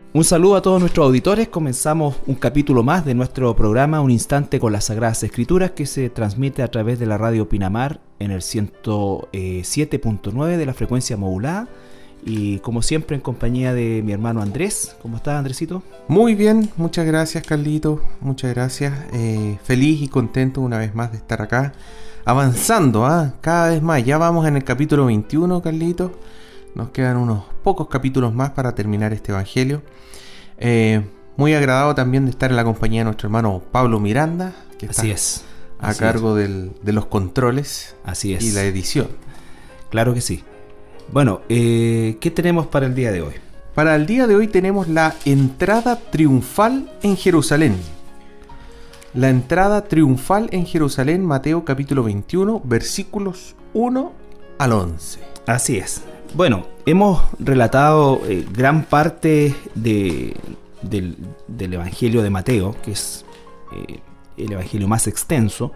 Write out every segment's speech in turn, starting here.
Un saludo a todos nuestros auditores. Comenzamos un capítulo más de nuestro programa Un Instante con las Sagradas Escrituras, que se transmite a través de la radio Pinamar en el 107.9 de la frecuencia modulada. Y como siempre en compañía de mi hermano Andrés. ¿Cómo estás, Andresito? Muy bien, muchas gracias, Carlito. Muchas gracias. Feliz y contento una vez más de estar acá. Avanzando, cada vez más. Ya vamos en el capítulo 21, Carlito. Nos quedan unos pocos capítulos más para terminar este evangelio. Muy agradado también de estar en la compañía de nuestro hermano Pablo Miranda, que está a cargo de los controles. Así es. Y la edición. Claro que sí. Bueno, ¿qué tenemos para el día de hoy? Para el día de hoy tenemos la entrada triunfal en Jerusalén. La entrada triunfal en Jerusalén, Mateo capítulo 21, versículos 1 al 11. Así es. Bueno, hemos relatado gran parte del Evangelio de Mateo, que es el Evangelio más extenso.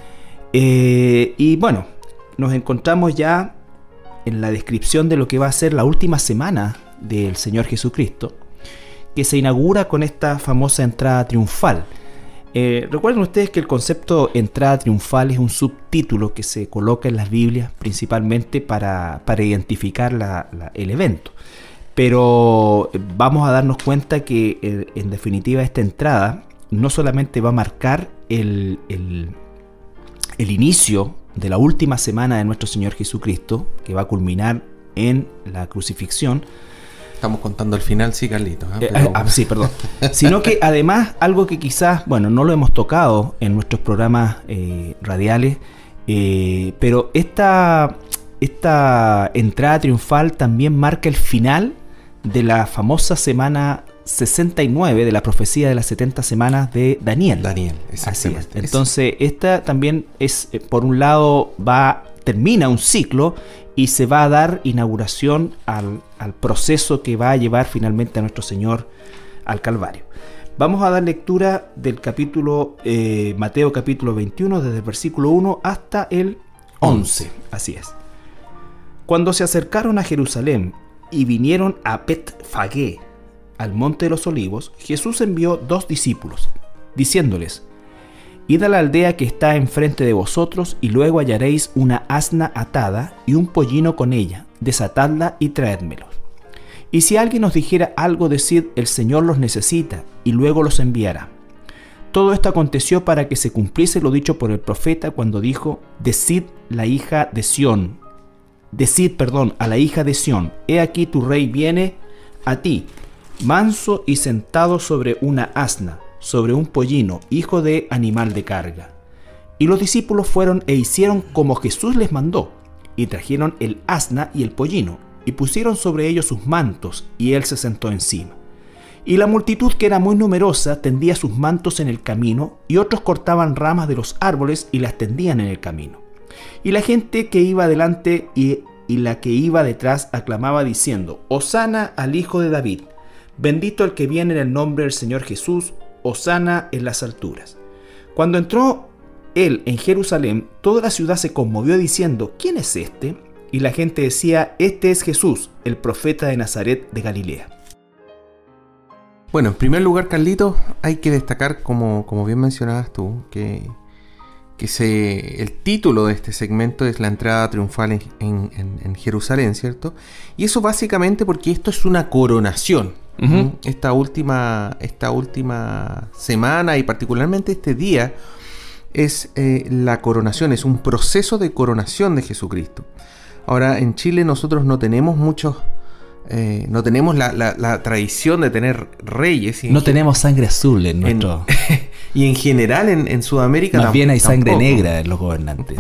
Y bueno, nos encontramos ya en la descripción de lo que va a ser la última semana del Señor Jesucristo, que se inaugura con esta famosa entrada triunfal. Recuerden ustedes que el concepto entrada triunfal es un subtítulo que se coloca en las Biblias principalmente para identificar el evento. Pero vamos a darnos cuenta que en definitiva esta entrada no solamente va a marcar el inicio de la última semana de nuestro Señor Jesucristo, que va a culminar en la crucifixión. Estamos contando el final, sí, Carlito. Sí, perdón. Sino que además, algo que quizás, bueno, no lo hemos tocado en nuestros programas radiales, pero esta entrada triunfal también marca el final de la famosa semana 69 de la profecía de las 70 semanas de Daniel. Exactamente. Así es. Entonces, esta también es, por un lado, termina un ciclo y se va a dar inauguración al proceso que va a llevar finalmente a nuestro Señor al Calvario. Vamos a dar lectura del capítulo Mateo capítulo 21, desde el versículo 1 hasta el 11. Así es. Cuando se acercaron a Jerusalén y vinieron a Betfagé, al monte de los olivos, Jesús envió 2 discípulos, diciéndoles: Id a la aldea que está enfrente de vosotros, y luego hallaréis una asna atada y un pollino con ella. Desatadla y traédmelos. Y si alguien os dijera algo, decid: el Señor los necesita, y luego los enviará. Todo esto aconteció para que se cumpliese lo dicho por el profeta cuando dijo: Decid a la hija de Sión, he aquí tu rey viene a ti, manso y sentado sobre una asna, sobre un pollino, hijo de animal de carga. Y los discípulos fueron e hicieron como Jesús les mandó, y trajeron el asna y el pollino, y pusieron sobre ellos sus mantos, y él se sentó encima. Y la multitud, que era muy numerosa, tendía sus mantos en el camino, y otros cortaban ramas de los árboles y las tendían en el camino. Y la gente que iba delante y la que iba detrás aclamaba diciendo: Hosana al Hijo de David, bendito el que viene en el nombre del Señor Jesús, Hosana en las alturas. Cuando entró él en Jerusalén, toda la ciudad se conmovió diciendo: ¿Quién es este? Y la gente decía: Este es Jesús, el profeta de Nazaret de Galilea. Bueno, en primer lugar, Carlito, hay que destacar, como bien mencionabas tú, que el título de este segmento es la entrada triunfal en Jerusalén, ¿cierto? Y eso básicamente porque esto es una coronación. Uh-huh. Esta última semana y particularmente este día es la coronación, es un proceso de coronación de Jesucristo. Ahora, en Chile nosotros no tenemos no tenemos la tradición de tener reyes. No tenemos sangre azul en nuestro... y en general en Sudamérica más bien hay sangre negra en los gobernantes.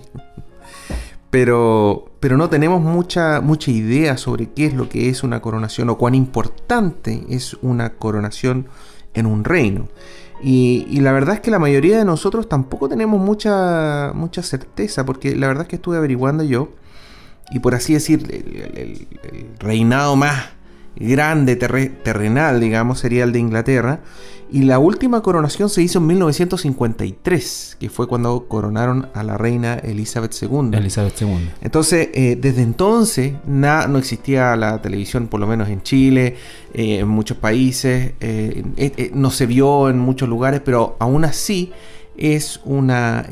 Pero no tenemos mucha idea sobre qué es lo que es una coronación o cuán importante es una coronación en un reino. Y la verdad es que la mayoría de nosotros tampoco tenemos mucha certeza, porque la verdad es que estuve averiguando yo, y por así decir, el reinado más grande terrenal, digamos, sería el de Inglaterra. Y la última coronación se hizo en 1953, que fue cuando coronaron a la reina Elizabeth II. Elizabeth II. Entonces, desde entonces no existía la televisión, por lo menos en Chile, en muchos países, no se vio en muchos lugares, pero aún así es un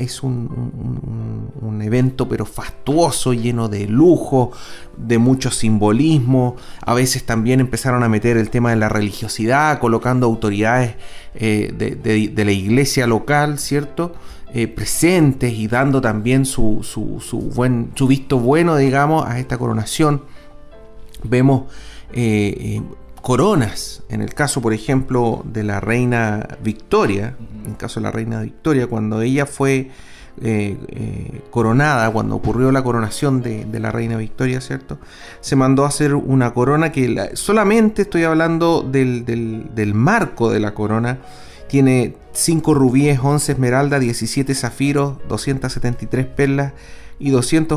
evento pero fastuoso, lleno de lujo, de mucho simbolismo. A veces también empezaron a meter el tema de la religiosidad, colocando autoridades de la iglesia local, ¿cierto? Presentes y dando también su visto bueno, digamos, a esta coronación. Vemos coronas, en el caso, por ejemplo, de la reina Victoria, en el caso de la reina Victoria, cuando ella fue coronada, cuando ocurrió la coronación de la reina Victoria, ¿cierto? Se mandó a hacer una corona que solamente estoy hablando del marco de la corona. Tiene 5 rubíes, 11 esmeraldas, 17 zafiros, 273 perlas y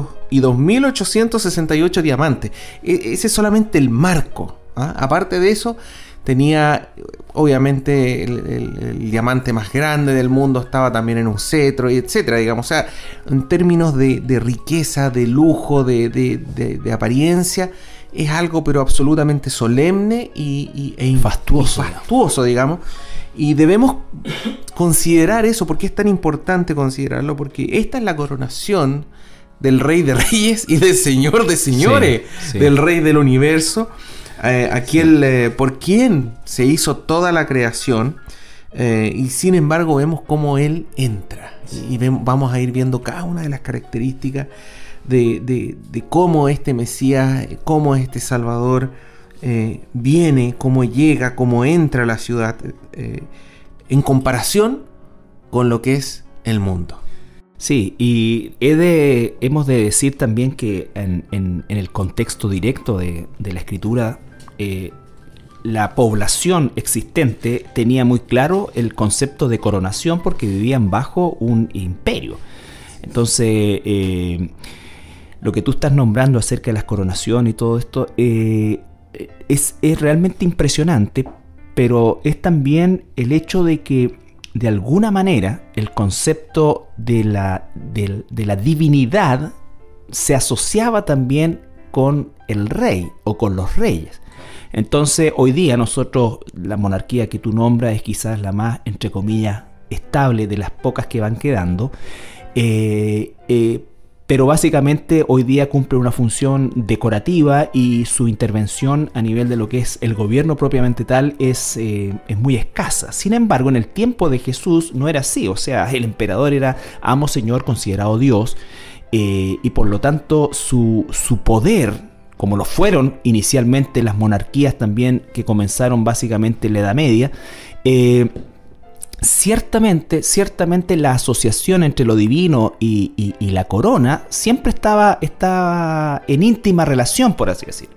2.868 diamantes. Ese es solamente el marco. Aparte de eso, tenía obviamente el diamante más grande del mundo, estaba también en un cetro, y etcétera, digamos. O sea, en términos de riqueza, de lujo, de apariencia, es algo pero absolutamente solemne e fastuoso, digamos. Y debemos considerar eso. ¿Por qué es tan importante considerarlo? Porque esta es la coronación del Rey de Reyes y del Señor de Señores, sí. Del Rey del Universo. Por quien se hizo toda la creación, y sin embargo vemos cómo Él entra, y vamos a ir viendo cada una de las características de cómo este Mesías, cómo este Salvador viene, cómo llega, cómo entra a la ciudad, en comparación con lo que es el mundo. Sí, y hemos de decir también que en el contexto directo de la Escritura, la población existente tenía muy claro el concepto de coronación porque vivían bajo un imperio. Entonces, lo que tú estás nombrando acerca de las coronaciones y todo esto es realmente impresionante, pero es también el hecho de que de alguna manera el concepto de la divinidad se asociaba también con el rey o con los reyes. Entonces hoy día nosotros, la monarquía que tú nombras es quizás la más, entre comillas, estable de las pocas que van quedando, pero básicamente hoy día cumple una función decorativa y su intervención a nivel de lo que es el gobierno propiamente tal es muy escasa. Sin embargo, en el tiempo de Jesús no era así. O sea, el emperador era amo señor, considerado Dios, y por lo tanto su poder, como lo fueron inicialmente las monarquías también que comenzaron básicamente en la Edad Media, ciertamente la asociación entre lo divino y la corona siempre estaba en íntima relación, por así decir.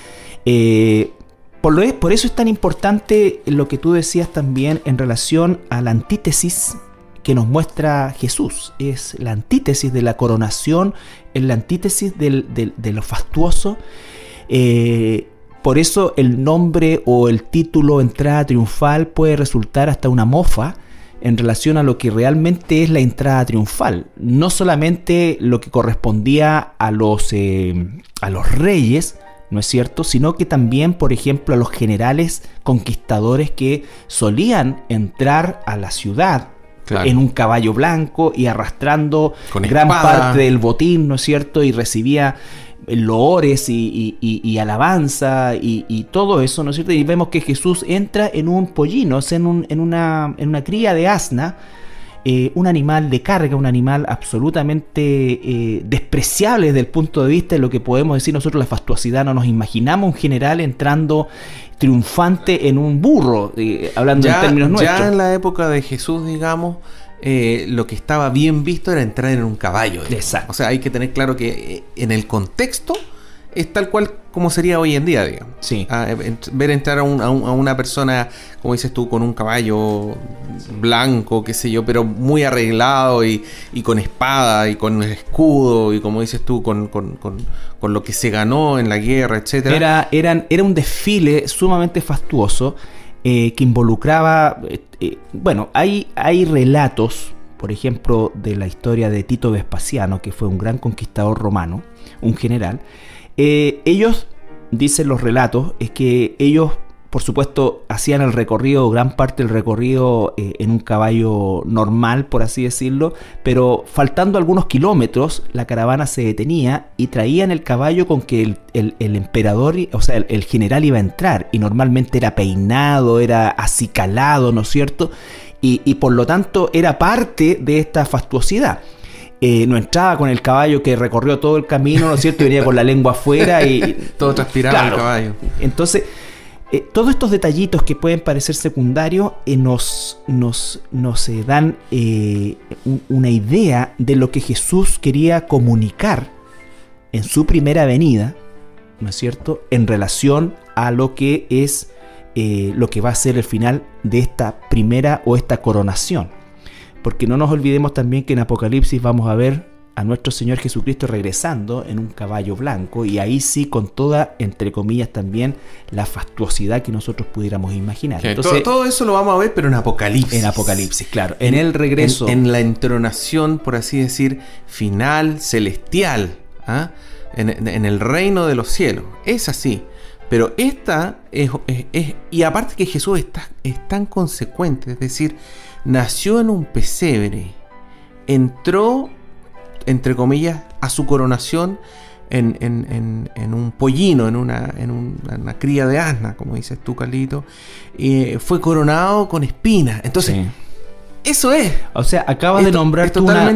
Por eso es tan importante lo que tú decías también en relación a la antítesis que nos muestra Jesús. Es la antítesis de la coronación, es la antítesis de lo fastuoso. Por eso el nombre o el título entrada triunfal puede resultar hasta una mofa en relación a lo que realmente es la entrada triunfal. No solamente lo que correspondía a los reyes, ¿no es cierto?, sino que también, por ejemplo, a los generales conquistadores que solían entrar a la ciudad, claro, en un caballo blanco y arrastrando con gran parte del botín, ¿no es cierto?, y recibía loores y alabanza y todo eso, ¿no es cierto? Y vemos que Jesús entra en un pollino, o sea, en una cría de asna, un animal de carga, un animal absolutamente despreciable desde el punto de vista de lo que podemos decir nosotros la fastuosidad. No nos imaginamos un general entrando triunfante en un burro, hablando en términos nuestros. Ya en la época de Jesús, digamos, lo que estaba bien visto era entrar en un caballo. Exacto. O sea, hay que tener claro que en el contexto es tal cual como sería hoy en día, digamos. Sí. Ver entrar a una persona, como dices tú, con un caballo blanco, qué sé yo, pero muy arreglado y con espada y con escudo y, como dices tú, con lo que se ganó en la guerra, etcétera. Era un desfile sumamente fastuoso. que involucraba, bueno, hay relatos, por ejemplo, de la historia de Tito Vespasiano, que fue un gran conquistador romano, un general. Ellos, dicen los relatos, es que ellos, por supuesto, hacían el recorrido, gran parte del recorrido en un caballo normal, por así decirlo, pero faltando algunos kilómetros, la caravana se detenía y traían el caballo con que el emperador, o sea, el general iba a entrar, y normalmente era peinado, era acicalado, ¿no es cierto? Y por lo tanto era parte de esta fastuosidad. No entraba con el caballo que recorrió todo el camino, ¿no es cierto? Y venía con la lengua afuera y... todo transpiraba, claro, el caballo. Entonces... todos estos detallitos que pueden parecer secundarios nos dan una idea de lo que Jesús quería comunicar en su primera venida, ¿no es cierto?, en relación a lo que es lo que va a ser el final de esta primera o esta coronación. Porque no nos olvidemos también que en Apocalipsis vamos a ver a nuestro Señor Jesucristo regresando en un caballo blanco, y ahí sí con toda, entre comillas, también la fastuosidad que nosotros pudiéramos imaginar. Sí, entonces, todo eso lo vamos a ver, pero en Apocalipsis. En Apocalipsis, claro. En el regreso. En la entronación, por así decir, final, celestial, ¿ah? En el reino de los cielos. Es así. Pero esta es y aparte que Jesús es tan consecuente, es decir, nació en un pesebre, entró, entre comillas, a su coronación en un pollino, en una cría de asna, como dices tú, Carlito, fue coronado con espinas. Entonces, sí, eso es. O sea, acabas de nombrar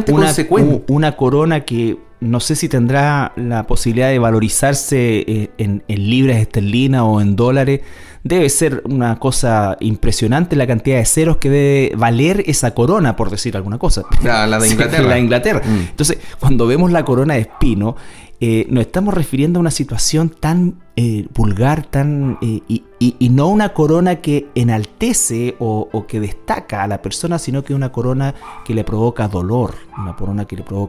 una corona que no sé si tendrá la posibilidad de valorizarse en libras esterlinas o en dólares. Debe ser una cosa impresionante la cantidad de ceros que debe valer esa corona, por decir alguna cosa. La de Inglaterra. La de Inglaterra. Entonces, cuando vemos la corona de espino, nos estamos refiriendo a una situación tan vulgar, y no una corona que enaltece o que destaca a la persona, sino que una corona que le provoca dolor, una corona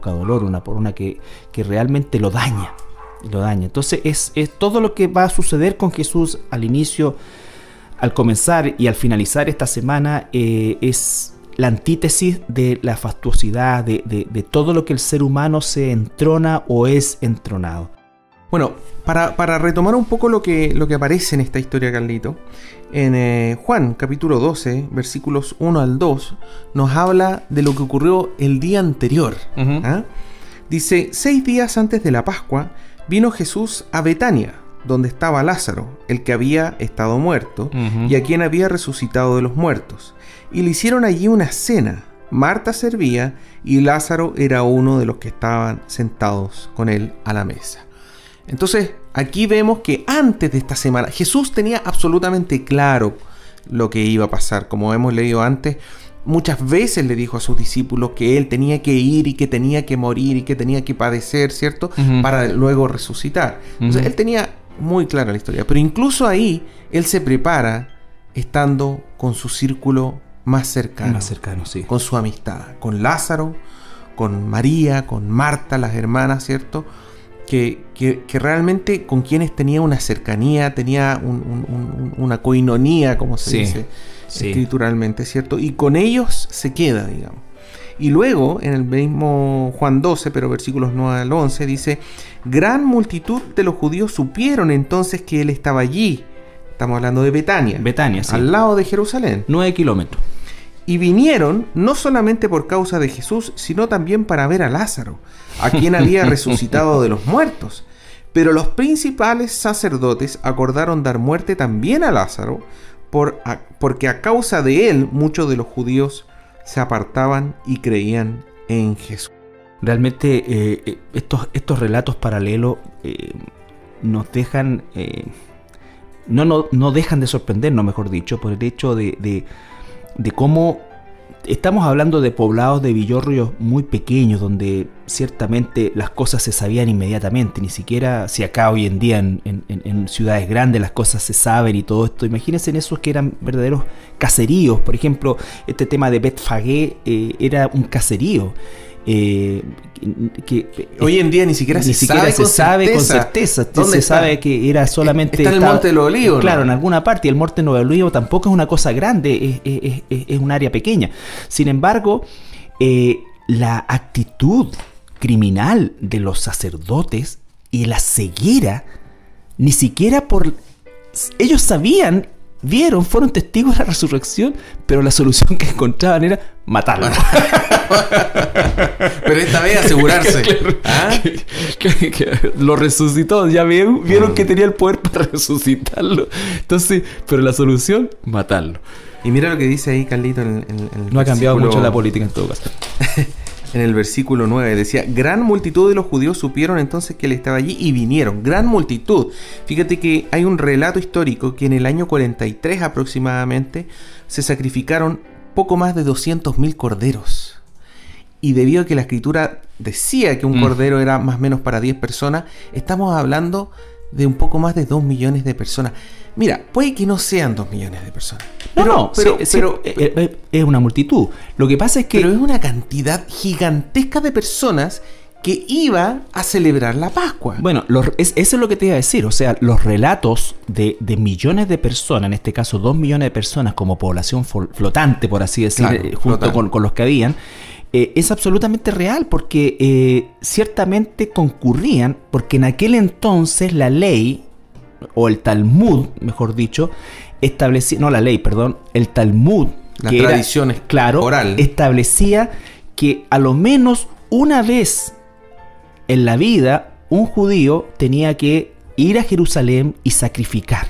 que realmente lo daña. Entonces es todo lo que va a suceder con Jesús al inicio, al comenzar y al finalizar esta semana. Es la antítesis de la fastuosidad, de todo lo que el ser humano se entrona o es entronado. Bueno, para retomar un poco lo que aparece en esta historia, Carlito, en Juan capítulo 12, versículos 1 al 2, nos habla de lo que ocurrió el día anterior. ¿Ah? Dice: 6 días antes de la Pascua vino Jesús a Betania, donde estaba Lázaro, el que había estado muerto, y a quien había resucitado de los muertos. Y le hicieron allí una cena. Marta servía y Lázaro era uno de los que estaban sentados con él a la mesa. Entonces, aquí vemos que antes de esta semana, Jesús tenía absolutamente claro lo que iba a pasar. Como hemos leído antes, muchas veces le dijo a sus discípulos que él tenía que ir y que tenía que morir y que tenía que padecer, ¿cierto? Para luego resucitar. Entonces, él tenía muy clara la historia. Pero incluso ahí, él se prepara estando con su círculo más cercano, sí, con su amistad, con Lázaro, con María, con Marta, las hermanas, ¿cierto? Que realmente con quienes tenía una cercanía, tenía una coinonía, como se dice escrituralmente, ¿cierto? Y con ellos se queda, digamos. Y luego, en el mismo Juan 12, pero versículos 9 al 11, dice: gran multitud de los judíos supieron entonces que él estaba allí. Estamos hablando de Betania, sí, al lado de Jerusalén. 9 kilómetros. Y vinieron no solamente por causa de Jesús, sino también para ver a Lázaro, a quien había resucitado de los muertos. Pero los principales sacerdotes acordaron dar muerte también a Lázaro, porque a causa de él muchos de los judíos se apartaban y creían en Jesús. Realmente estos relatos paralelos nos dejan... No dejan de sorprendernos, mejor dicho, por el hecho de cómo estamos hablando de poblados de villorrios muy pequeños, donde ciertamente las cosas se sabían inmediatamente. Ni siquiera si acá hoy en día en ciudades grandes las cosas se saben y todo esto. Imagínense en esos que eran verdaderos caseríos. Por ejemplo, este tema de Betfagé era un caserío. hoy en día ni siquiera se sabe con certeza. Se sabe que era solamente... Está en el Monte de los Olivos. Claro, ¿no? en alguna parte. Y el Monte de los Olivos tampoco es una cosa grande, es un área pequeña. Sin embargo, la actitud criminal de los sacerdotes y la ceguera, ni siquiera por... Ellos sabían, vieron, fueron testigos de la resurrección, pero la solución que encontraban era matarlo. Pero esta vez asegurarse. Claro. ¿Ah? Que lo resucitó, ya vieron que tenía el poder para resucitarlo. Entonces, pero la solución, matarlo. Y mira lo que dice ahí Carlito en el No ha cambiado mucho la política en todo caso. En el versículo 9 decía: gran multitud de los judíos supieron entonces que él estaba allí y vinieron. Gran multitud. Fíjate que hay un relato histórico que en el año 43 aproximadamente se sacrificaron poco más de 200.000 corderos. Y debido a que la escritura decía que un cordero era más o menos para 10 personas, estamos hablando de un poco más de 2 millones de personas. Mira, puede que no sean 2 millones de personas. Pero es una multitud. Lo que pasa es que... Pero es una cantidad gigantesca de personas que iba a celebrar la Pascua. Bueno, eso es lo que te iba a decir. O sea, los relatos de millones de personas, en este caso 2 millones de personas como población flotante, por así decir, claro, junto con los que habían, es absolutamente real, porque ciertamente concurrían, porque en aquel entonces la ley, o el Talmud, mejor dicho, establecía, no la ley, perdón, el Talmud, la tradición oral, establecía que a lo menos una vez en la vida un judío tenía que ir a Jerusalén y sacrificar.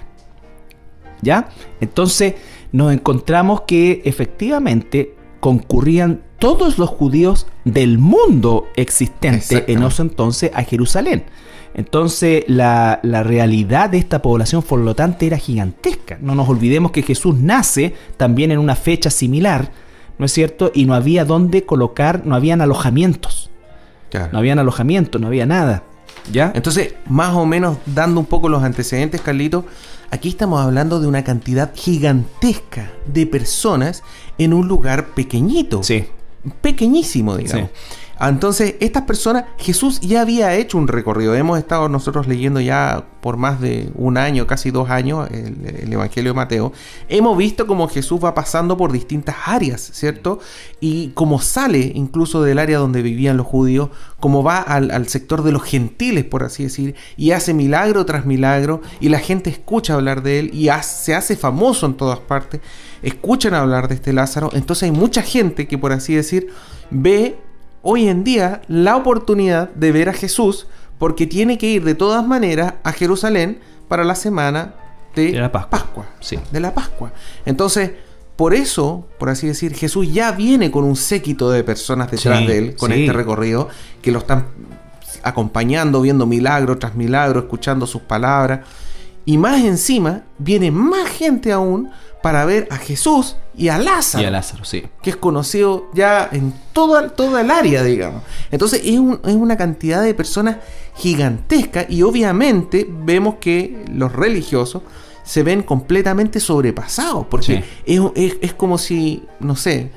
¿Ya? Entonces nos encontramos que efectivamente concurrían todos los judíos del mundo existente en ese entonces a Jerusalén. Entonces la realidad de esta población flotante era gigantesca. No nos olvidemos que Jesús nace también en una fecha similar, ¿no es cierto? Y no había dónde colocar, no habían alojamientos. Claro. No habían alojamientos, no había nada. ¿Ya? Entonces, más o menos dando un poco los antecedentes, Carlito, aquí estamos hablando de una cantidad gigantesca de personas en un lugar pequeñito. Sí. Pequeñísimo, digamos. Sí. Entonces, estas personas, Jesús ya había hecho un recorrido. Hemos estado nosotros leyendo ya por más de un año, casi 2 años, el Evangelio de Mateo. Hemos visto cómo Jesús va pasando por distintas áreas, ¿cierto? Y cómo sale incluso del área donde vivían los judíos, cómo va al sector de los gentiles, por así decir, y hace milagro tras milagro, y la gente escucha hablar de él, y se hace famoso en todas partes. Escuchan hablar de este Lázaro. Entonces hay mucha gente que, por así decir, ve hoy en día la oportunidad de ver a Jesús, porque tiene que ir de todas maneras a Jerusalén para la semana de la Pascua. Sí. De la Pascua. Entonces, por eso, por así decir, Jesús ya viene con un séquito de personas detrás de él, con este recorrido, que lo están acompañando, viendo milagro tras milagro, escuchando sus palabras. Y más encima, viene más gente aún para ver a Jesús y a Lázaro. Y a Lázaro, sí. Que es conocido ya en toda el área, digamos. Entonces es una cantidad de personas gigantesca, y obviamente vemos que los religiosos se ven completamente sobrepasados, porque es como si, no sé,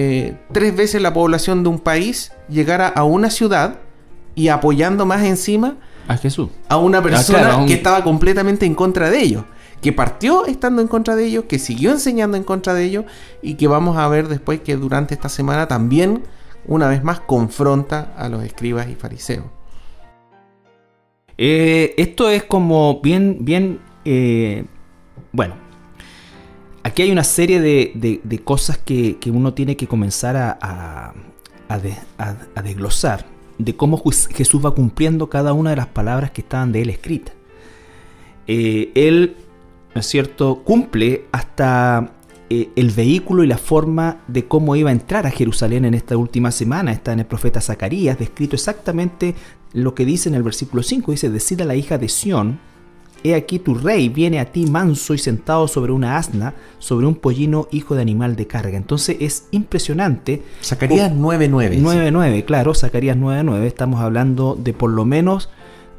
3 veces la población de un país llegara a una ciudad y apoyando más encima a Jesús, a una persona que estaba completamente en contra de ellos, que partió estando en contra de ellos, que siguió enseñando en contra de ellos, y que vamos a ver después que durante esta semana también, una vez más, confronta a los escribas y fariseos. Esto es como bien bueno, aquí hay una serie de cosas que uno tiene que comenzar a desglosar, de cómo Jesús va cumpliendo cada una de las palabras que estaban de él escritas. Él, ¿no es cierto?, cumple hasta el vehículo y la forma de cómo iba a entrar a Jerusalén en esta última semana. Está en el profeta Zacarías descrito exactamente lo que dice en el versículo 5. Dice: decida la hija de Sión, he aquí tu rey viene a ti manso y sentado sobre una asna, sobre un pollino, hijo de animal de carga. Entonces es impresionante. Zacarías 9:9. 9:9, claro, Zacarías 9:9. Estamos hablando de por lo menos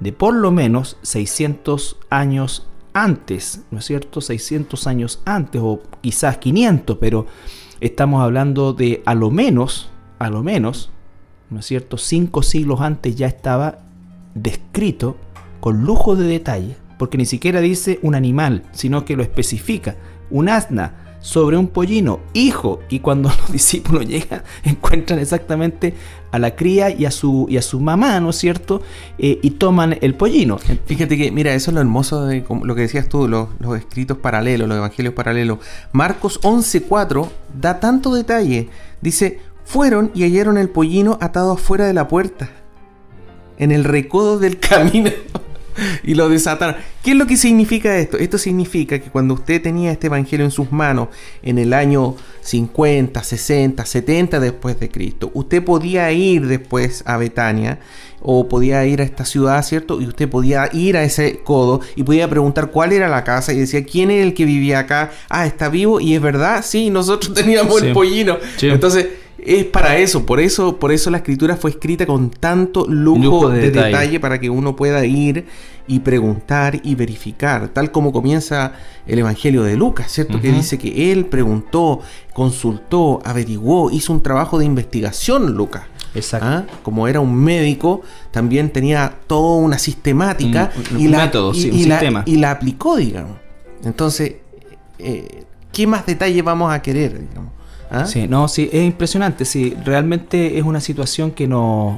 600 años antes, ¿no es cierto? 600 años antes, o quizás 500, pero estamos hablando de a lo menos ¿no es cierto?, 5 siglos antes ya estaba descrito con lujo de detalle, porque ni siquiera dice un animal, sino que lo especifica, un asna sobre un pollino, hijo, y cuando los discípulos llegan encuentran exactamente a la cría y a su mamá, ¿no es cierto?, y toman el pollino. Fíjate que, mira, eso es lo hermoso de lo que decías tú, los escritos paralelos, los evangelios paralelos. Marcos 11:4 da tanto detalle, dice: fueron y hallaron el pollino atado afuera de la puerta, en el recodo del camino. Y lo desataron. ¿Qué es lo que significa esto? Esto significa que cuando usted tenía este evangelio en sus manos en el año 50, 60, 70 después de Cristo, usted podía ir después a Betania o podía ir a esta ciudad, ¿cierto? Y usted podía ir a ese codo y podía preguntar cuál era la casa y decía: ¿quién es el que vivía acá? Ah, ¿está vivo? ¿Y es verdad? Sí, nosotros teníamos el pollino. Sí. Entonces, es para eso, por eso la escritura fue escrita con tanto lujo de detalle para que uno pueda ir y preguntar y verificar, tal como comienza el evangelio de Lucas, ¿cierto? Uh-huh. Que dice que él preguntó, consultó, averiguó, hizo un trabajo de investigación, Lucas. Exacto. ¿Ah? Como era un médico, también tenía toda una sistemática y la aplicó, digamos. Entonces, ¿qué más detalle vamos a querer, digamos? ¿Ah? Sí, no, sí, es impresionante. Sí, realmente es una situación que nos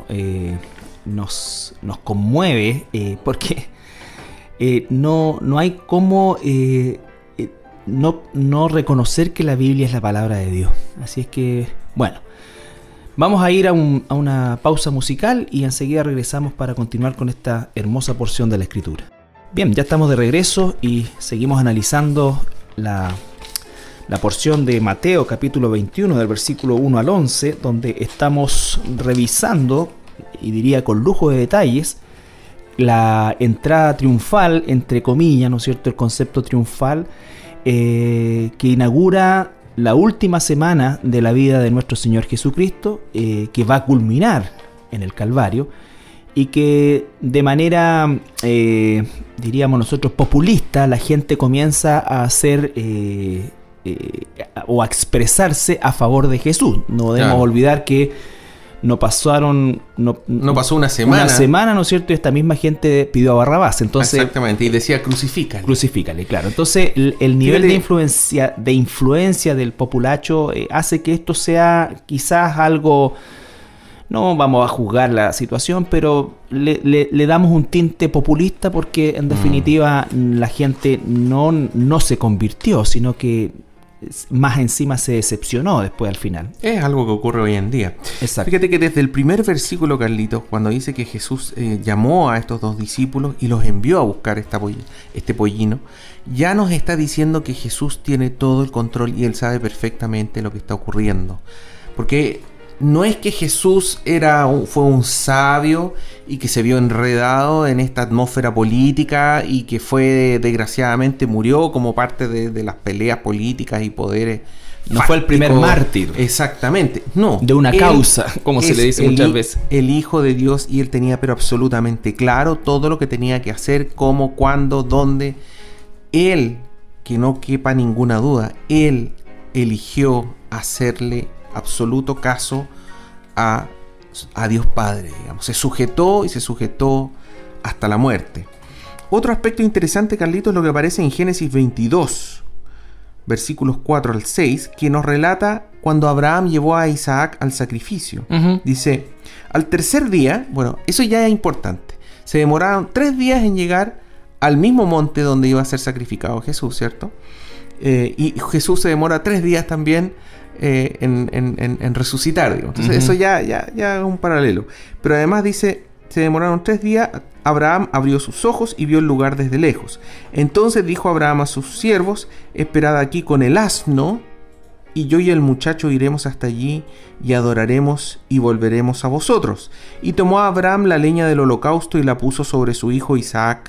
conmueve, porque no hay cómo no reconocer que la Biblia es la palabra de Dios. Así es que, bueno, vamos a ir a una pausa musical y enseguida regresamos para continuar con esta hermosa porción de la Escritura. Bien, ya estamos de regreso y seguimos analizando la porción de Mateo capítulo 21 del versículo 1 al 11, donde estamos revisando, y diría con lujo de detalles, la entrada triunfal, entre comillas, ¿no es cierto?, el concepto triunfal que inaugura la última semana de la vida de nuestro Señor Jesucristo, que va a culminar en el Calvario, y que de manera, diríamos nosotros, populista, la gente comienza a hacer o a expresarse a favor de Jesús. No debemos olvidar que no pasó una semana, ¿no es cierto? Y esta misma gente pidió a Barrabás. Entonces, exactamente, y decía: crucifícale, claro. Entonces el nivel de influencia del populacho hace que esto sea quizás algo, no vamos a juzgar la situación, pero le damos un tinte populista, porque en definitiva la gente no se convirtió, sino que más encima se decepcionó después al final. Es algo que ocurre hoy en día. Exacto. Fíjate que desde el primer versículo, Carlitos, cuando dice que Jesús llamó a estos 2 discípulos y los envió a buscar este pollino, ya nos está diciendo que Jesús tiene todo el control y Él sabe perfectamente lo que está ocurriendo. Porque no es que Jesús fue un sabio y que se vio enredado en esta atmósfera política y que desgraciadamente murió como parte de las peleas políticas y poderes. No fue el primer mártir. Exactamente, no. De una causa, como se le dice muchas veces. El Hijo de Dios, y Él tenía pero absolutamente claro todo lo que tenía que hacer, cómo, cuándo, dónde. Él, que no quepa ninguna duda, Él eligió hacerle absoluto caso a Dios Padre, digamos. Se sujetó hasta la muerte. Otro aspecto interesante, Carlitos, es lo que aparece en Génesis 22, versículos 4 al 6, que nos relata cuando Abraham llevó a Isaac al sacrificio. Uh-huh. Dice: al tercer día, bueno, eso ya es importante, se demoraron 3 días en llegar al mismo monte donde iba a ser sacrificado Jesús, ¿cierto? Y Jesús se demora 3 días también en resucitar, digamos. Entonces, uh-huh, eso ya es un paralelo. Pero además dice: se demoraron 3 días. Abraham abrió sus ojos y vio el lugar desde lejos. Entonces dijo Abraham a sus siervos: esperad aquí con el asno, y yo y el muchacho iremos hasta allí y adoraremos y volveremos a vosotros. Y tomó a Abraham la leña del holocausto y la puso sobre su hijo Isaac.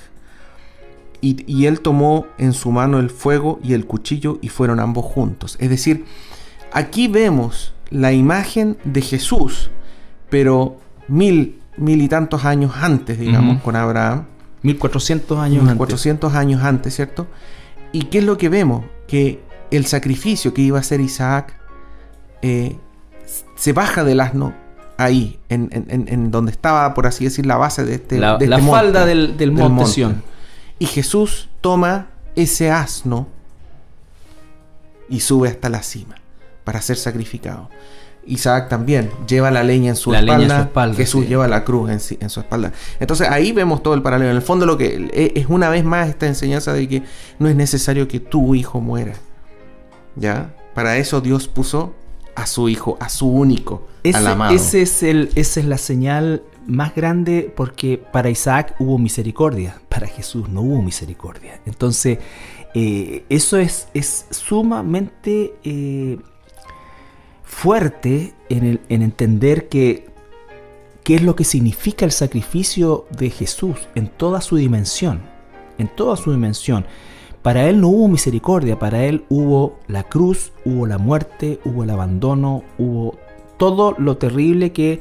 Y él tomó en su mano el fuego y el cuchillo, y fueron ambos juntos. Es decir, aquí vemos la imagen de Jesús, pero mil y tantos años antes, digamos, uh-huh, con Abraham. 1400 años antes, ¿cierto? ¿Y qué es lo que vemos? Que el sacrificio que iba a hacer Isaac se baja del asno ahí, en donde estaba, por así decir, la base de este la monte, falda del monte Sión. Y Jesús toma ese asno y sube hasta la cima para ser sacrificado. Isaac también lleva la leña en su espalda. Jesús lleva la cruz en su espalda. Entonces ahí vemos todo el paralelo. En el fondo lo que es una vez más esta enseñanza de que no es necesario que tu hijo muera. ¿Ya? Para eso Dios puso a su hijo, a su único, al amado. Esa es la señal más grande, porque para Isaac hubo misericordia, para Jesús no hubo misericordia. Entonces eso es sumamente fuerte en entender qué es lo que significa el sacrificio de Jesús en toda su dimensión. En toda su dimensión. Para Él no hubo misericordia, para Él hubo la cruz, hubo la muerte, hubo el abandono, hubo todo lo terrible que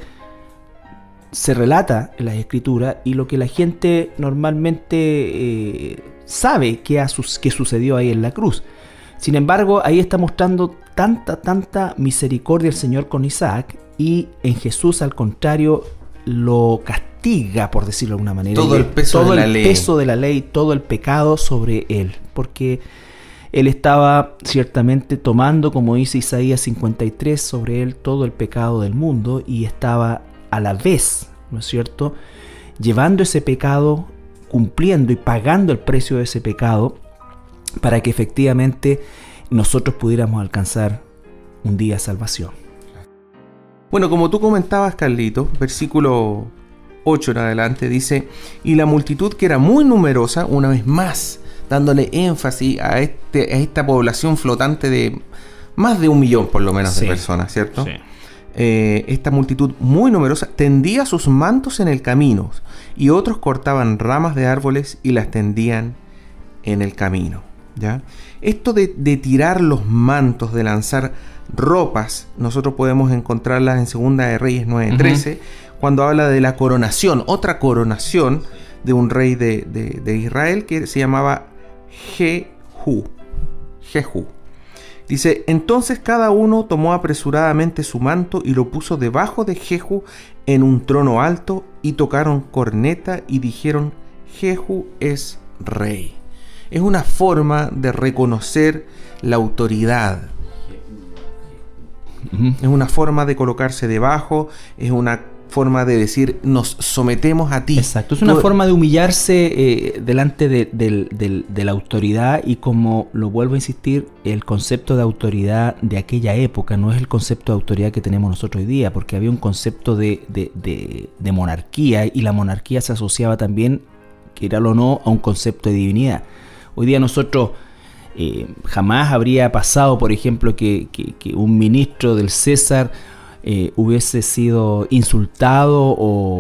se relata en las Escrituras y lo que la gente normalmente sabe que sucedió ahí en la cruz. Sin embargo, ahí está mostrando tanta misericordia el Señor con Isaac, y en Jesús, al contrario, lo castiga, por decirlo de alguna manera. Todo el peso de la ley, todo el pecado sobre él, porque él estaba ciertamente tomando, como dice Isaías 53, sobre él todo el pecado del mundo, y estaba a la vez, ¿no es cierto?, llevando ese pecado, cumpliendo y pagando el precio de ese pecado, para que efectivamente nosotros pudiéramos alcanzar un día salvación. Bueno, como tú comentabas, Carlito, versículo 8 en adelante dice: y la multitud, que era muy numerosa, una vez más, dándole énfasis a esta población flotante de más de 1 millón por lo menos de personas, ¿cierto? Sí. Esta multitud muy numerosa tendía sus mantos en el camino, y otros cortaban ramas de árboles y las tendían en el camino. ¿Ya? Esto de tirar los mantos, de lanzar ropas, nosotros podemos encontrarlas en Segunda de Reyes 9:13, cuando habla de la coronación, otra coronación de un rey de Israel que se llamaba Jehú. Dice: entonces cada uno tomó apresuradamente su manto y lo puso debajo de Jehú en un trono alto, y tocaron corneta y dijeron: Jehú es rey. Es una forma de reconocer la autoridad. Es una forma de colocarse debajo, es una forma de decir: nos sometemos a ti. Exacto, es una forma de humillarse delante de la autoridad, y como lo vuelvo a insistir, el concepto de autoridad de aquella época no es el concepto de autoridad que tenemos nosotros hoy día, porque había un concepto de monarquía, y la monarquía se asociaba también, quíralo o no, a un concepto de divinidad. Hoy día nosotros jamás habría pasado, por ejemplo, que un ministro del César hubiese sido insultado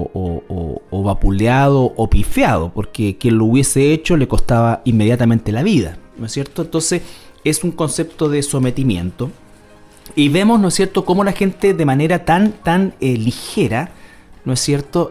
o vapuleado o pifiado, porque quien lo hubiese hecho le costaba inmediatamente la vida, ¿no es cierto? Entonces es un concepto de sometimiento, y vemos, ¿no es cierto?, cómo la gente de manera tan ligera, ¿no es cierto?,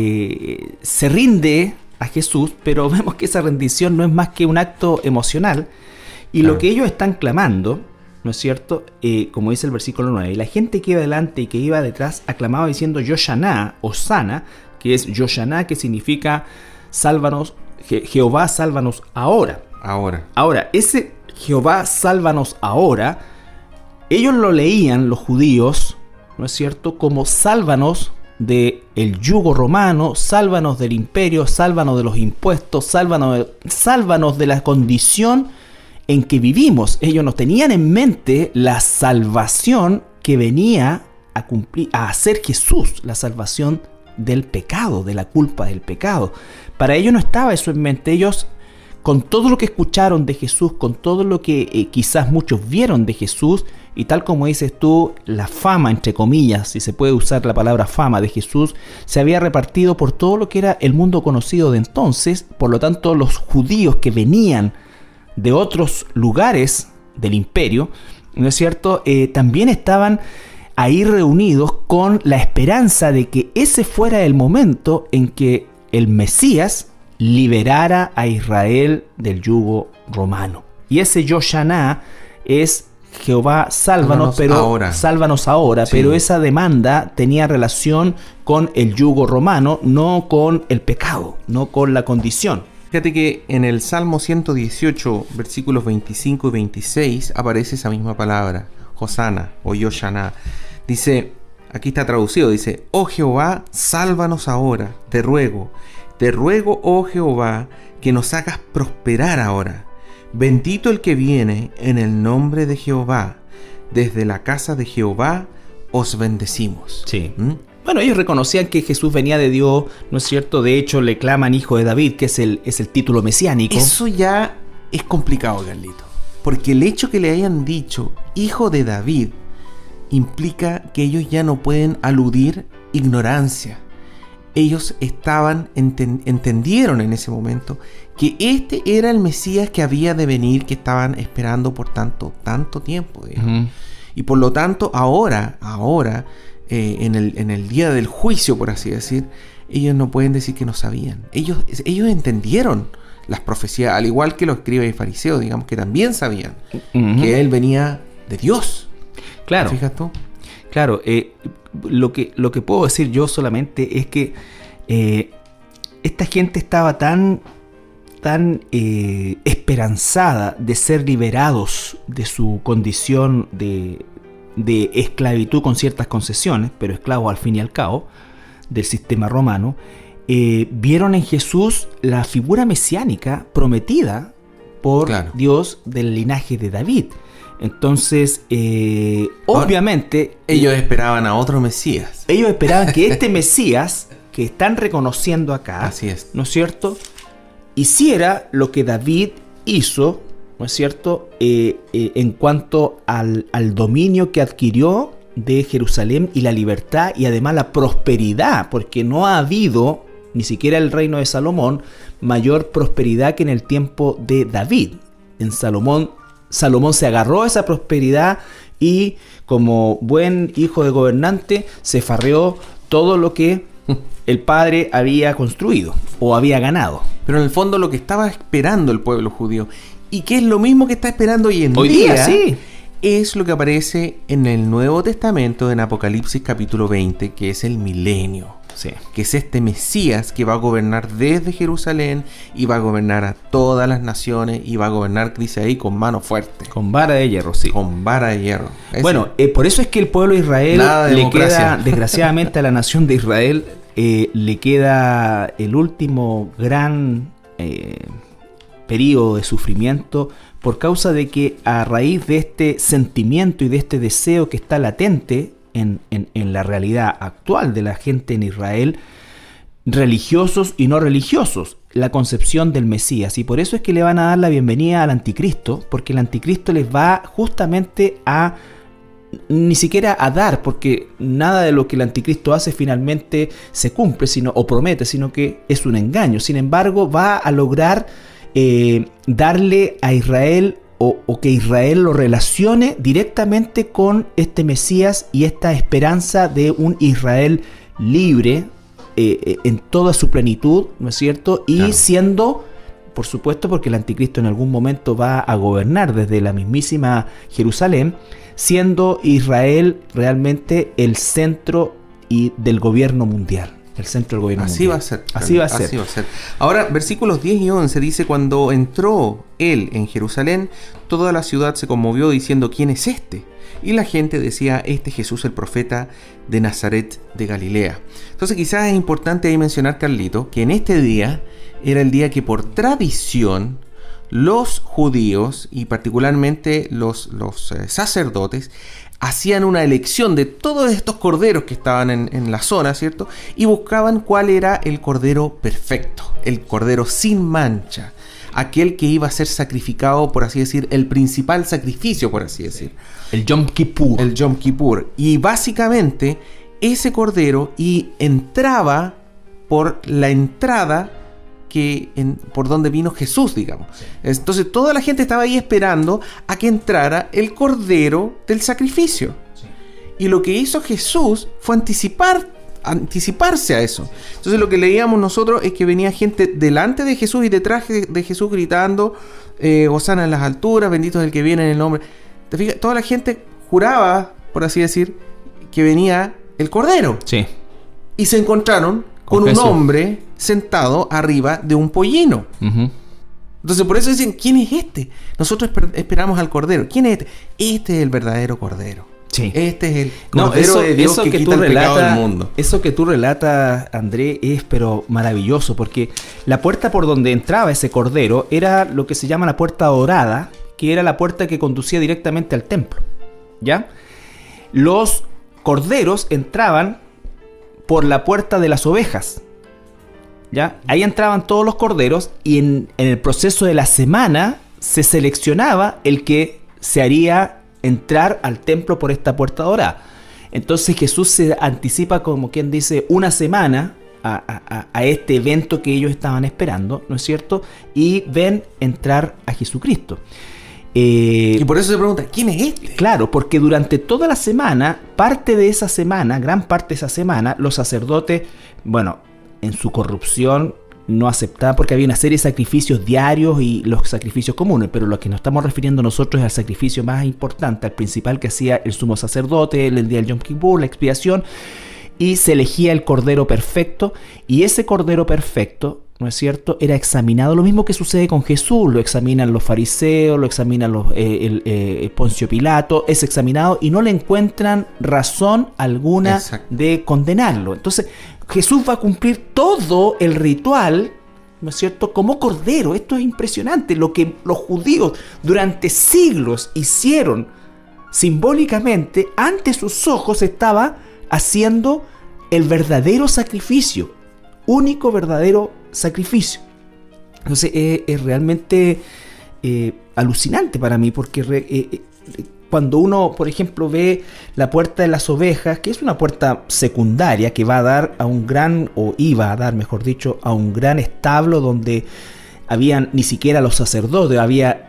se rinde a Jesús, pero vemos que esa rendición no es más que un acto emocional, y claro, lo que ellos están clamando, ¿no es cierto?, como dice el versículo 9, y la gente que iba delante y que iba detrás aclamaba diciendo: Yoshaná, Osana, que es Yoshaná, que significa sálvanos, Jehová, sálvanos ahora. Ahora, ese Jehová, sálvanos ahora, ellos lo leían, los judíos, ¿no es cierto?, como sálvanos del yugo romano, sálvanos del imperio, sálvanos de los impuestos, sálvanos de la condición en que vivimos. Ellos no tenían en mente la salvación que venía a hacer Jesús, la salvación del pecado, de la culpa del pecado. Para ellos no estaba eso en mente. Ellos, con todo lo que escucharon de Jesús, con todo lo que quizás muchos vieron de Jesús, y tal como dices tú, la fama, entre comillas, si se puede usar la palabra fama, de Jesús, se había repartido por todo lo que era el mundo conocido de entonces. Por lo tanto, los judíos que venían de otros lugares del imperio, ¿no es cierto?, también estaban ahí reunidos con la esperanza de que ese fuera el momento en que el Mesías liberara a Israel del yugo romano. Y ese Yoshaná es Jehová, sálvanos ahora, Sí. pero esa demanda tenía relación con el yugo romano, no con el pecado, no con la condición. Fíjate que en el Salmo 118, versículos 25 y 26, aparece esa misma palabra, Hosana o Yoshana. Dice, aquí está traducido, dice, oh Jehová, sálvanos ahora, te ruego, oh Jehová, que nos hagas prosperar ahora. Bendito el que viene en el nombre de Jehová. Desde la casa de Jehová os bendecimos. Sí. Bueno, ellos reconocían que Jesús venía de Dios, ¿no es cierto? De hecho, le claman hijo de David, que es el título mesiánico. Eso ya es complicado, Carlito. Porque el hecho que le hayan dicho hijo de David implica que ellos ya no pueden aludir ignorancia. Ellos entendieron en ese momento que este era el Mesías que había de venir, que estaban esperando por tanto tiempo, digamos. Y por lo tanto, ahora, en el día del juicio, por así decir, ellos no pueden decir que no sabían. Ellos entendieron las profecías, al igual que los escribas y fariseos, digamos, que también sabían que él venía de Dios. Claro. ¿Te fijas tú? Claro, lo que puedo decir yo solamente es que esta gente estaba tan esperanzada de ser liberados de su condición de esclavitud con ciertas concesiones, pero esclavos al fin y al cabo del sistema romano. Vieron en Jesús la figura mesiánica prometida por Dios del linaje de David. Entonces, obviamente, ellos esperaban a otro Mesías. Ellos esperaban que este Mesías que están reconociendo acá, así es, ¿no es cierto?, hiciera lo que David hizo, ¿no es cierto?, en cuanto al dominio que adquirió de Jerusalén y la libertad y además la prosperidad, porque no ha habido, ni siquiera el reino de Salomón, mayor prosperidad que en el tiempo de David. En Salomón se agarró a esa prosperidad y como buen hijo de gobernante se farreó todo lo que el padre había construido o había ganado. Pero en el fondo lo que estaba esperando el pueblo judío, y que es lo mismo que está esperando hoy día, sí, es lo que aparece en el Nuevo Testamento, en Apocalipsis capítulo 20, que es el milenio. Sí. Que es este Mesías que va a gobernar desde Jerusalén y va a gobernar a todas las naciones y va a gobernar, dice ahí, con mano fuerte. Con vara de hierro, sí. Con vara de hierro. Bueno, por eso es que el pueblo de Israel le queda, desgraciadamente a la nación de Israel, le queda el último gran periodo de sufrimiento por causa de que a raíz de este sentimiento y de este deseo que está latente en la realidad actual de la gente en Israel, religiosos y no religiosos, la concepción del Mesías. Y por eso es que le van a dar la bienvenida al anticristo, porque el anticristo les va justamente a ni siquiera a dar, porque nada de lo que el anticristo hace finalmente se cumple o promete, sino que es un engaño. Sin embargo, va a lograr darle a Israel o que Israel lo relacione directamente con este Mesías y esta esperanza de un Israel libre en toda su plenitud, ¿no es cierto? Y siendo, por supuesto, porque el anticristo en algún momento va a gobernar desde la mismísima Jerusalén, siendo Israel realmente el centro del gobierno mundial. El centro del gobierno mundial. Así va a ser. Ahora, versículos 10 y 11 dice: cuando entró él en Jerusalén, toda la ciudad se conmovió diciendo: ¿quién es este? Y la gente decía: este es Jesús, el profeta de Nazaret de Galilea. Entonces quizás es importante ahí mencionar, Carlito, que en este día era el día que por tradición los judíos y particularmente los sacerdotes hacían una elección de todos estos corderos que estaban en la zona, ¿cierto? Y buscaban cuál era el cordero perfecto, el cordero sin mancha, aquel que iba a ser sacrificado, por así decir, el principal sacrificio, por así decir. El Yom Kippur. El Yom Kippur. Y básicamente ese cordero entraba por la entrada por donde vino Jesús, digamos. Entonces toda la gente estaba ahí esperando a que entrara el cordero del sacrificio. Y lo que hizo Jesús fue anticiparse a eso. Entonces lo que leíamos nosotros es que venía gente delante de Jesús y detrás de Jesús gritando: Hosana en las alturas, bendito es el que viene en el nombre. ¿te fijas? Toda la gente juraba, por así decir, que venía el Cordero. Sí. Y se encontraron con un Jesús. hombre sentado arriba de un pollino. Ujú. Entonces por eso dicen, ¿quién es este? Nosotros esperamos al Cordero. ¿Quién es este? Este es el verdadero Cordero. Sí. Este es el No, Cordero de Dios que quita el pecado del mundo. Eso que tú relatas, André, es pero maravilloso, porque la puerta por donde entraba ese cordero era lo que se llama la puerta dorada, que era la puerta que conducía directamente al templo. ¿Ya? Los corderos entraban por la puerta de las ovejas. ¿Ya? Ahí entraban todos los corderos y en el proceso de la semana se seleccionaba el que se haría entrar al templo por esta puerta dorada. Entonces Jesús se anticipa, como quien dice, una semana a este evento que ellos estaban esperando, ¿no es cierto? Y ven entrar a Jesucristo. Y por eso se pregunta, ¿quién es este? Claro, porque durante toda la semana, parte de esa semana, gran parte de esa semana, los sacerdotes, bueno, en su corrupción no aceptaban, porque había una serie de sacrificios diarios y los sacrificios comunes, pero lo que nos estamos refiriendo nosotros es al sacrificio más importante, al principal que hacía el sumo sacerdote, el día del Yom Kippur, la expiación, y se elegía el cordero perfecto, y ese cordero perfecto, ¿no es cierto?, era examinado, lo mismo que sucede con Jesús, lo examinan los fariseos, lo examinan el Poncio Pilato, es examinado y no le encuentran razón alguna de condenarlo. Entonces Jesús va a cumplir todo el ritual, ¿no es cierto?, como cordero. Esto es impresionante, lo que los judíos durante siglos hicieron simbólicamente, ante sus ojos estaba haciendo el verdadero sacrificio, único verdadero sacrificio. Entonces es realmente alucinante para mí, porque cuando uno, por ejemplo, ve la puerta de las ovejas, que es una puerta secundaria que va a dar a un gran, o iba a dar, mejor dicho, a un gran establo donde habían ni siquiera los sacerdotes, había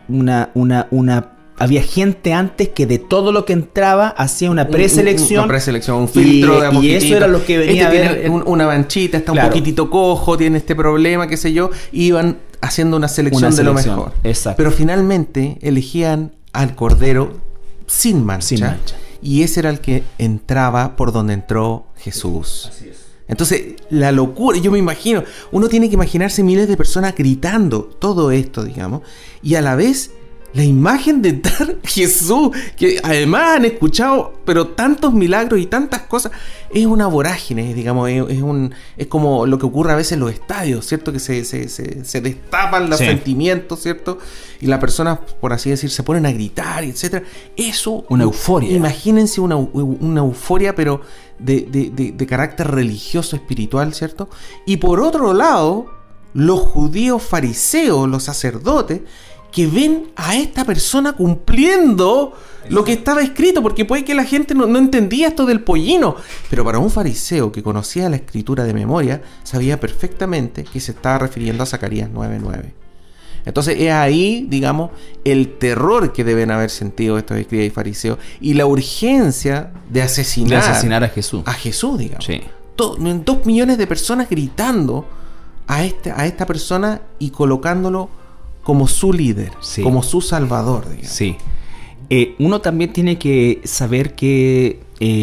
había gente antes que de todo lo que entraba hacía una preselección. Una preselección, un filtro de a poquitito. Y eso era lo que venía a ver. Tiene una manchita, está claro, un poquitito cojo, tiene este problema, qué sé yo. Iban haciendo una selección de lo mejor. Exacto. Pero finalmente elegían al cordero sin mancha. Sin mancha. Y ese era el que entraba por donde entró Jesús. Así es. Entonces, la locura, yo me imagino, uno tiene que imaginarse miles de personas gritando todo esto, digamos, y a la vez la imagen de entrar Jesús, que además han escuchado, pero tantos milagros y tantas cosas, es una vorágine, digamos, es como lo que ocurre a veces en los estadios, ¿cierto? Que se destapan los sentimientos, ¿cierto? Y las personas, por así decir, se ponen a gritar, etcétera. Eso, una euforia. Imagínense una euforia, pero de carácter religioso, espiritual, ¿cierto? Y por otro lado, los judíos fariseos, los sacerdotes, que ven a esta persona cumpliendo lo que estaba escrito, porque puede que la gente no entendía esto del pollino, pero para un fariseo que conocía la escritura de memoria, sabía perfectamente que se estaba refiriendo a Zacarías 9:9. Entonces es ahí, digamos, el terror que deben haber sentido estos escribas y fariseos y la urgencia de asesinar a Jesús. A Jesús, digamos. Sí. 2 millones de personas gritando a esta persona y colocándolo como su líder, sí, como su salvador, digamos. Sí. Uno también tiene que saber que,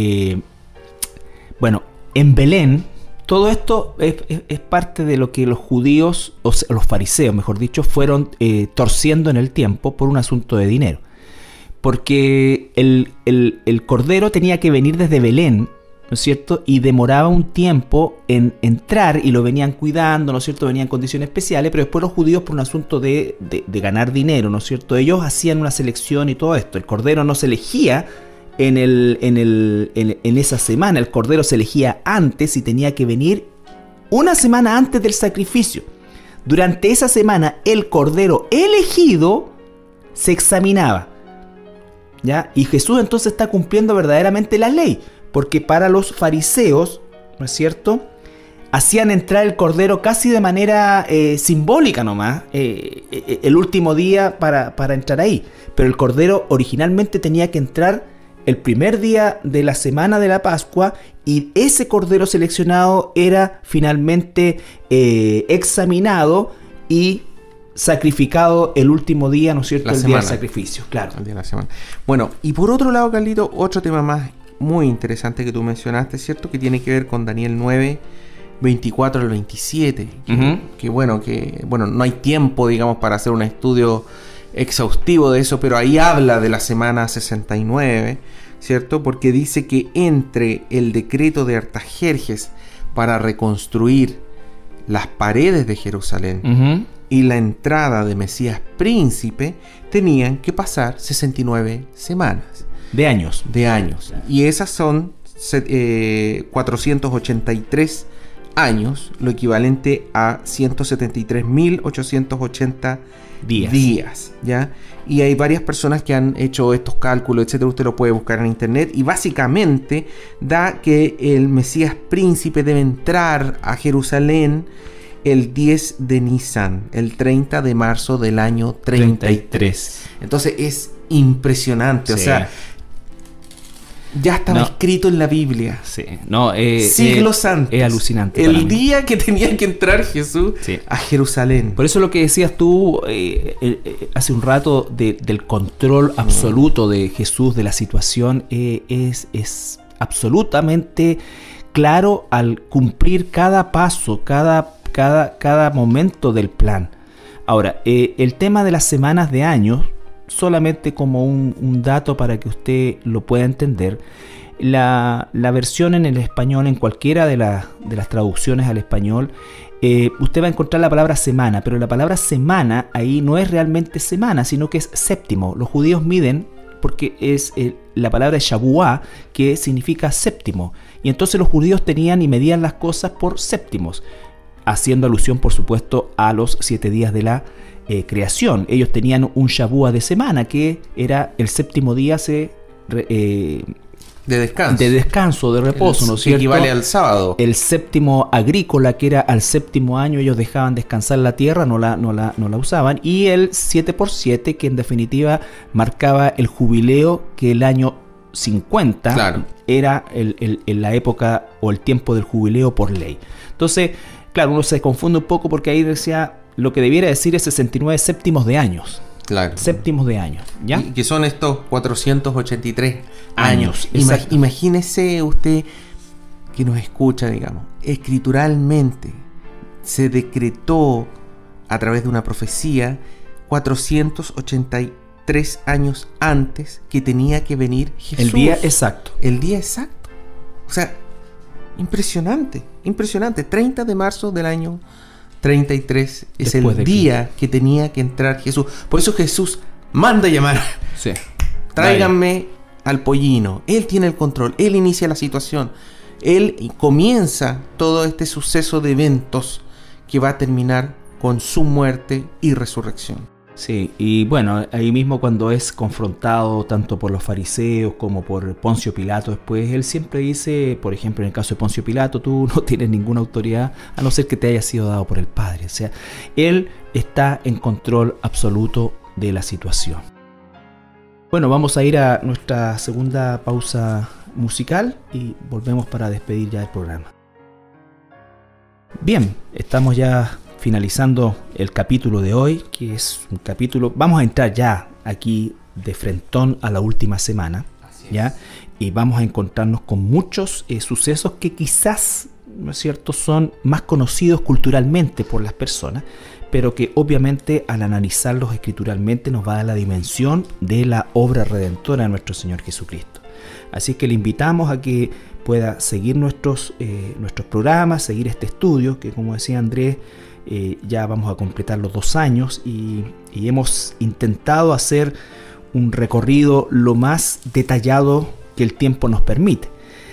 bueno, en Belén, todo esto es parte de lo que los judíos, o sea, los fariseos, mejor dicho, fueron torciendo en el tiempo por un asunto de dinero. Porque el cordero tenía que venir desde Belén, ¿no es cierto? Y demoraba un tiempo en entrar y lo venían cuidando, ¿no es cierto? Venían en condiciones especiales, pero después los judíos, por un asunto de ganar dinero, ¿no es cierto? Ellos hacían una selección y todo esto. El cordero no se elegía en esa semana, el cordero se elegía antes y tenía que venir una semana antes del sacrificio. Durante esa semana, el cordero elegido se examinaba, ¿ya? Y Jesús entonces está cumpliendo verdaderamente la ley. Porque para los fariseos, ¿no es cierto?, hacían entrar el cordero casi de manera simbólica nomás, el último día para entrar ahí. Pero el cordero originalmente tenía que entrar el primer día de la semana de la Pascua, y ese cordero seleccionado era finalmente examinado y sacrificado el último día, ¿no es cierto? La el semana. día del sacrificio, claro. El día de la semana. Bueno, y por otro lado, Carlito, otro tema más muy interesante que tú mencionaste, ¿cierto? Que tiene que ver con Daniel 9, 24 al 27. Que bueno, no hay tiempo, digamos, para hacer un estudio exhaustivo de eso, pero ahí habla de la semana 69, ¿cierto? Porque dice que entre el decreto de Artajerjes para reconstruir las paredes de Jerusalén y la entrada de Mesías príncipe, tenían que pasar 69 semanas. De años. Y esas son 483 años, lo equivalente a 173.880 días, ¿ya? Y hay varias personas que han hecho estos cálculos, etcétera. Usted lo puede buscar en internet. Y básicamente da que el Mesías príncipe debe entrar a Jerusalén el 10 de Nisan, el 30 de marzo del año 33. Entonces es impresionante, sí. O sea, ya estaba escrito en la Biblia. Sí. Siglos antes. Es alucinante. El día que tenía que entrar Jesús a Jerusalén. Por eso lo que decías tú hace un rato del control absoluto de Jesús de la situación es absolutamente claro al cumplir cada paso, cada momento del plan. Ahora, el tema de las semanas de años, solamente como un dato para que usted lo pueda entender, la versión en el español, en cualquiera de las traducciones al español, usted va a encontrar la palabra semana, pero la palabra semana ahí no es realmente semana, sino que es séptimo. Los judíos miden porque es la palabra Shavuá, que significa séptimo, y entonces los judíos tenían y medían las cosas por séptimos, haciendo alusión, por supuesto, a los 7 días de la creación. Ellos tenían un Shavuá de semana, que era el séptimo día de descanso, de reposo, ¿no es cierto? Equivale al sábado. El séptimo agrícola, que era al séptimo año, ellos dejaban descansar la tierra, no la usaban. Y el 7x7, que en definitiva marcaba el jubileo, que el año 50 era la época o el tiempo del jubileo por ley. Entonces, claro, uno se confunde un poco porque ahí decía, lo que debiera decir es 69 séptimos de años. Claro. Séptimos de años, ¿ya? Y que son estos 483 años. Imagínese usted que nos escucha, digamos, escrituralmente se decretó a través de una profecía 483 años antes que tenía que venir Jesús. El día exacto. O sea, impresionante. 30 de marzo del año 33 es el día que tenía que entrar Jesús. Por eso Jesús manda llamar. Sí. Tráiganme al pollino. Él tiene el control. Él inicia la situación. Él comienza todo este suceso de eventos que va a terminar con su muerte y resurrección. Sí, y bueno, ahí mismo cuando es confrontado tanto por los fariseos como por Poncio Pilato después, él siempre dice, por ejemplo, en el caso de Poncio Pilato, tú no tienes ninguna autoridad a no ser que te haya sido dado por el Padre. O sea, él está en control absoluto de la situación. Bueno, vamos a ir a nuestra segunda pausa musical y volvemos para despedir ya el programa. Bien, estamos ya finalizando el capítulo de hoy, que es un capítulo, vamos a entrar ya aquí de frentón a la última semana, ¿ya? Y vamos a encontrarnos con muchos sucesos que quizás, ¿no es cierto?, son más conocidos culturalmente por las personas, pero que obviamente al analizarlos escrituralmente nos va a dar la dimensión de la obra redentora de nuestro Señor Jesucristo. Así que le invitamos a que pueda seguir nuestros programas, seguir este estudio, que como decía Andrés, ya vamos a completar los 2 años y hemos intentado hacer un recorrido lo más detallado que el tiempo nos permite.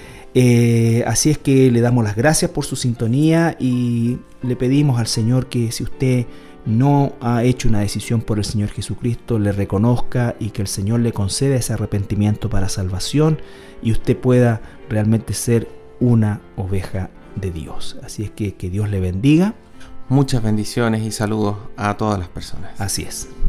Así es que le damos las gracias por su sintonía y le pedimos al Señor que si usted no ha hecho una decisión por el Señor Jesucristo, le reconozca y que el Señor le conceda ese arrepentimiento para salvación y usted pueda realmente ser una oveja de Dios. Así es que Dios le bendiga. Muchas bendiciones y saludos a todas las personas. Así es.